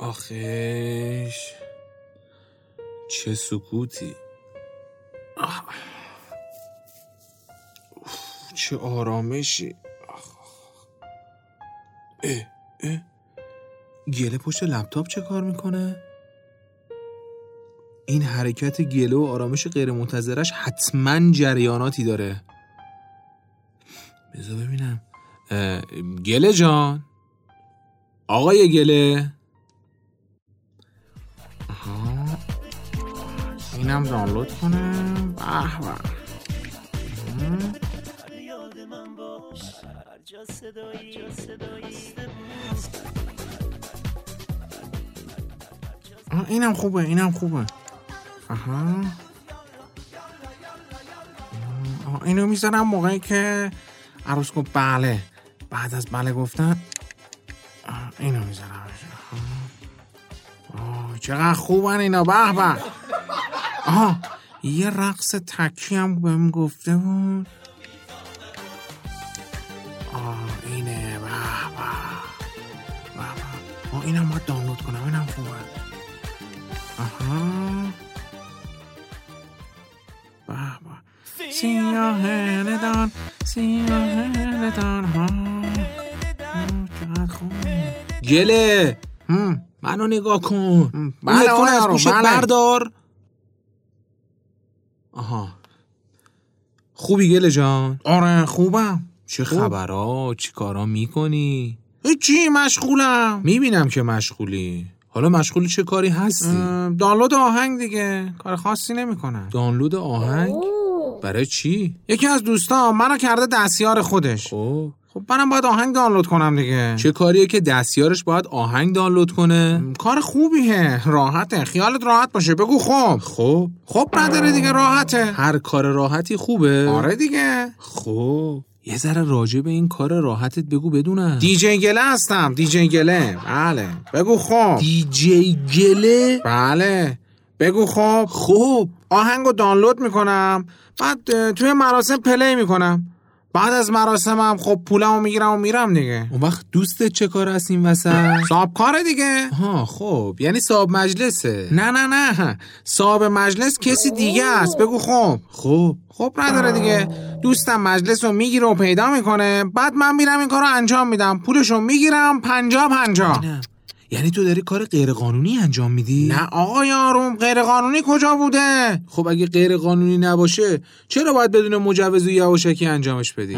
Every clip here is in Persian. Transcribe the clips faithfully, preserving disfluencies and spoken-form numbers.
آخیش چه سکوتی. آه. اوف، چه آرامشی. اه اه گله پشت لپتاپ چه کار میکنه؟ این حرکت گله و آرامش غیر منتظرش حتما جریاناتی داره. بذار ببینم. گله جان، آقای گله. آها، اینم دانلود کنم. به به. اینم خوبه، اینم خوبه. آها. آه اینو میذارم موقعی که عروس گفت بله، بعد از بله گفتن اینو میذارم. آه چقدر خوبن اینا. به به. آها یه رقص تکی هم بهم گفته بود. آه اینه. به به. آه اینم باید دانلود کنم. اینم خوبه. آها به به. سیاه لدان سیاه لدان ها چقدر خوبه. گله منو نگاه کن. بله اون از گوشت بردار. آها خوبی گله جان؟ آره خوبم. چه خبرها؟ چی کارا میکنی؟ چی مشغولم. میبینم که مشغولی. حالا مشغولی چه کاری هستی؟ دانلود آهنگ دیگه. کار خاصی نمی کنم. دانلود آهنگ؟ برای چی؟ یکی از دوستان منو کرده دستیار خودش. خب خب منم باید آهنگ دانلود کنم دیگه. چه کاریه که دستیارش باید آهنگ دانلود کنه؟ کار خوبیه، راحته، خیالت راحت باشه. بگو خب. خب خب نداره دیگه، راحته. هر کار راحتی خوبه؟ آره دیگه. خب یه ذره راجع به این کار راحتت بگو بدونم. دیجی گله هستم. دیجی گله. بله بگو خب. دیجی گله؟ بله بگو خب. خب آهنگو دانلود میکنم، بعد توی مراسم پلی میکنم، بعد از مراسمم خب پولمو میگیرم و میرم دیگه. اون وقت دوستت چه کار هست این وسط؟ صاحب کاره دیگه. ها خب یعنی صاحب مجلسه؟ نه نه نه صاحب مجلس کسی دیگه است. بگو خب. خب خب نداره دیگه. دوستم مجلس رو میگیره و پیدا میکنه، بعد من میرم این کار رو انجام میدم، پولشو میگیرم پنجا پنجا. یعنی تو داری کار غیر قانونی انجام میدی؟ نه آقا یارم، غیر قانونی کجا بوده؟ خب اگه غیر قانونی نباشه چرا باید بدون مجوز و یواشکی انجامش بدی؟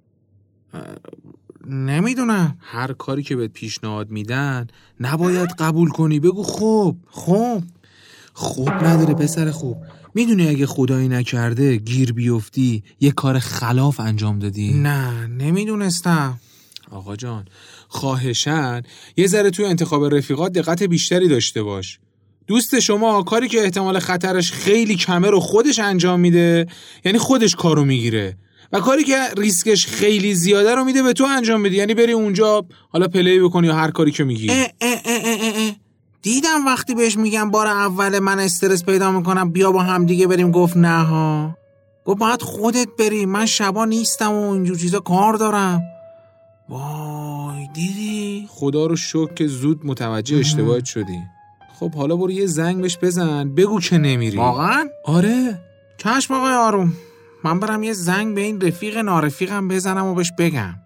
نمیدونم. هر کاری که بهت پیشنهاد میدن نباید قبول کنی. بگو خب. خب خب نداره پسر خوب. میدونی اگه خدایی نکرده گیر بیفتی یه کار خلاف انجام دادی؟ نه نمیدونستم. آقا جان خواهشاً یه ذره توی انتخاب رفیقات دقت بیشتری داشته باش. دوست شما کاری که احتمال خطرش خیلی کمه رو خودش انجام میده، یعنی خودش کارو میگیره، و کاری که ریسکش خیلی زیاده رو میده به تو انجام میده، یعنی بری اونجا حالا پلی بکنی یا هر کاری که میگی. اه اه اه اه اه. دیدم وقتی بهش میگم بار اول من استرس پیدا میکنم بیا با هم دیگه بریم، گفت نه ها، گفت باید خودت بری، من شبا نیستم و اینجور چیزا کار دارم. وای دیدی؟ خدا رو شکر که زود متوجه اشتباهت شدی. خب حالا برو یه زنگ بهش بزن بگو که نمیری. واقعا؟ آره. چشم آقای آروم، من برم یه زنگ به این رفیق نارفیقم بزنم و بهش بگم.